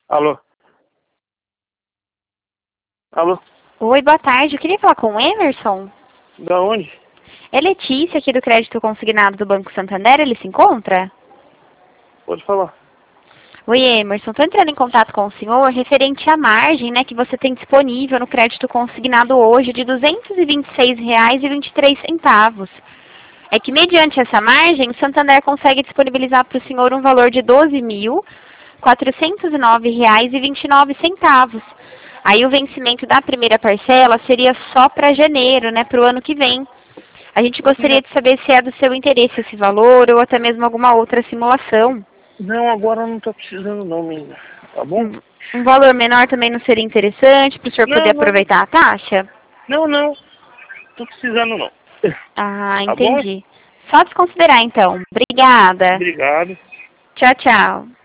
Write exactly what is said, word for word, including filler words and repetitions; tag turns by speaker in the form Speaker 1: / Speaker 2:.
Speaker 1: Alô? Alô?
Speaker 2: Oi, boa tarde. Eu queria falar com o Emerson.
Speaker 1: Da onde?
Speaker 2: É Letícia, aqui do Crédito Consignado do Banco Santander. Ele se encontra?
Speaker 1: Pode falar.
Speaker 2: Oi, Emerson. Estou entrando em contato com o senhor referente à margem, né, que você tem disponível no crédito consignado hoje de duzentos e vinte e seis reais e vinte e três centavos. É que, mediante essa margem, o Santander consegue disponibilizar para o senhor um valor de doze mil quatrocentos e nove reais e vinte e nove centavos. Aí o vencimento da primeira parcela seria só para janeiro, né, para o ano que vem. A gente gostaria de saber se é do seu interesse esse valor ou até mesmo alguma outra simulação.
Speaker 1: Não, agora eu não tô precisando não, menina. Tá bom?
Speaker 2: Um, um valor menor também não seria interessante para o senhor poder
Speaker 1: Não, não.
Speaker 2: aproveitar a taxa?
Speaker 1: Não, não. Tô precisando não.
Speaker 2: Ah,
Speaker 1: Tá bom?
Speaker 2: entendi. Só desconsiderar então. Obrigada.
Speaker 1: Obrigado.
Speaker 2: Tchau, tchau.